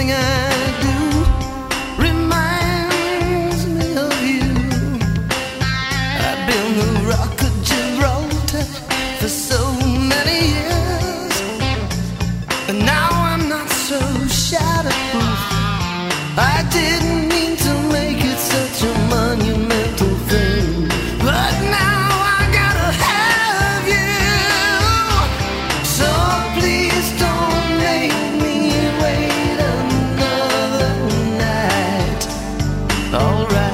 Everything I do reminds me of you. I've been the rock of Gibraltar for so many years, and now I'm not so shatterproof. I didn't mean to make it such a monumental thing, but now I gotta have you. So please don't make me wait another night. Alright.